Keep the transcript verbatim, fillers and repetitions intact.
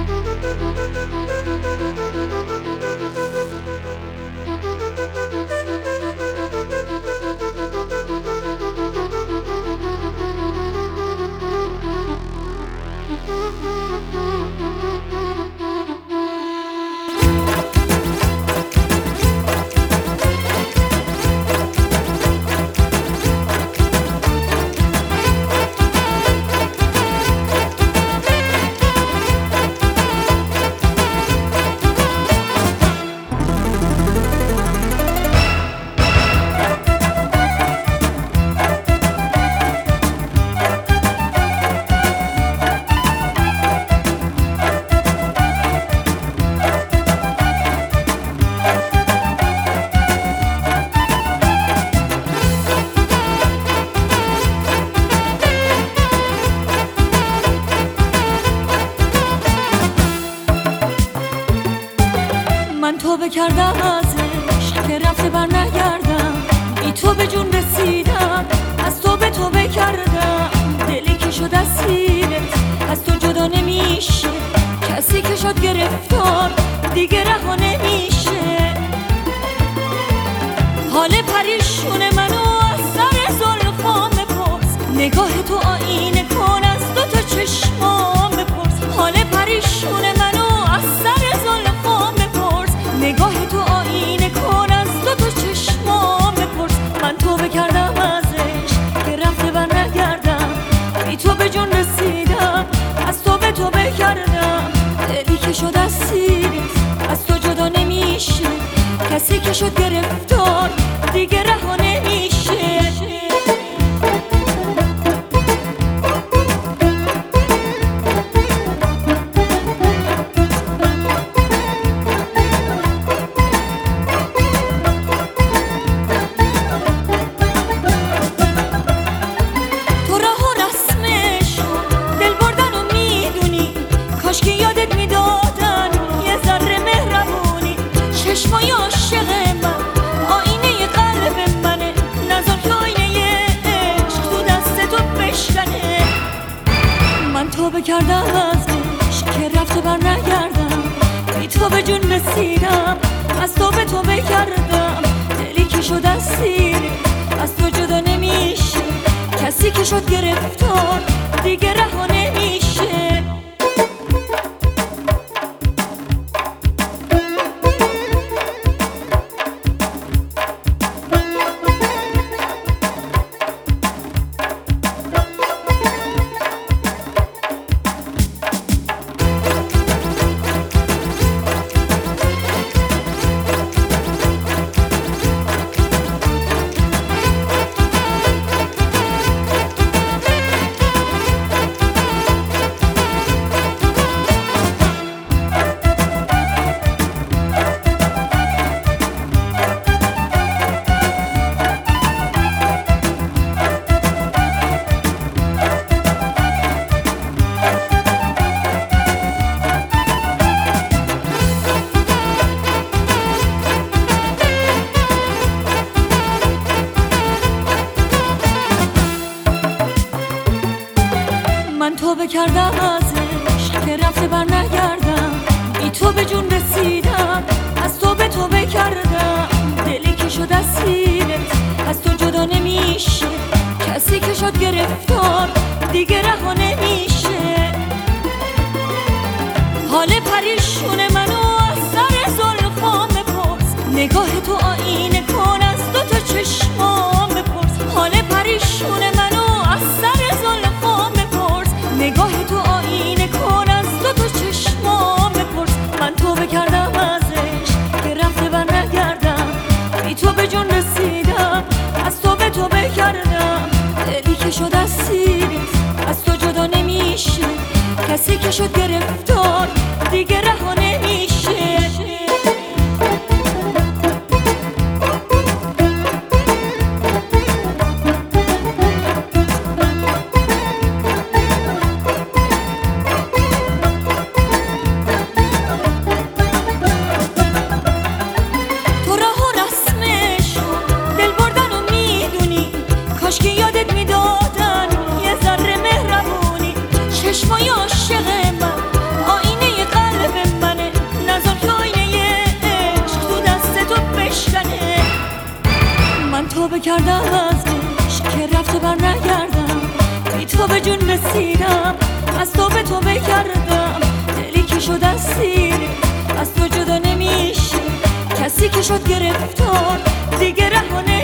توبه کردم ازش که رفته بر نگردم، بی تو به جون رسیدم، از تو به توبه کردم. دلی که شد اسیرت از تو جدا نمیشه، کسی که شد گرفتار دیگه رها نمیشه. حال پریشون منو از سر زلفام بپرس، نگاه تو آینه کن از دو تا چشمام بپرس. حال پریشون منو از سر زلفام بپرس، نگاه تو آینه کن از دو تا چشمام بپرس. من توبه کردم ازش که رفته بر نگردم، بی تو به جون رسیدم، از تو به توبه کردم. دلی که شد اسیرت از تو جدا نمیشه، کسی که شد گرفتار دیگه رها نمیشه. چشمای عاشق من آینه قلب منه، نذار که آینه عشق تو دست تو بشکنه. من توبه کردم ازش که رفته بر نگردم، بی تو به جون رسیدم، از تو به توبه کردم. دلی که شد اسیرت از تو جدا نمیشه، کسی که شد گرفتار دیگه رها نمیشه. من توبه کردم ازش که رفته بر نگردم، بی تو به جون رسیدم، از تو به توبه کردم. دلی که شد اسیرت از تو جدا نمیشه، کسی که شد گرفتار دیگه رها نمیشه. حال پریشون منو از سر زلفام بپرس، نگاه تو آینه کن از دو تا چشمام بپرس. حال پریشون منو از سر زلفام بپرس، نگاه تو آینه کن از دو تا چشمام بپرس. من توبه کردم ازش که رفته بر نگردم، بی تو به جون رسیدم، از تو به توبه کردم. دلی که شد اسیرت از تو جدا نمیشه، کسی که شد گرفتار دیگه رها نمیشه. چشمای عاشق من آینه قلب توبه کردم ازش که رفته بر نگردم، بی تو به جون رسیدم، از تو به توبه کردم. دلی که شد اسیر از تو جدا نمیشه، کسی که شد گرفتار دیگه رها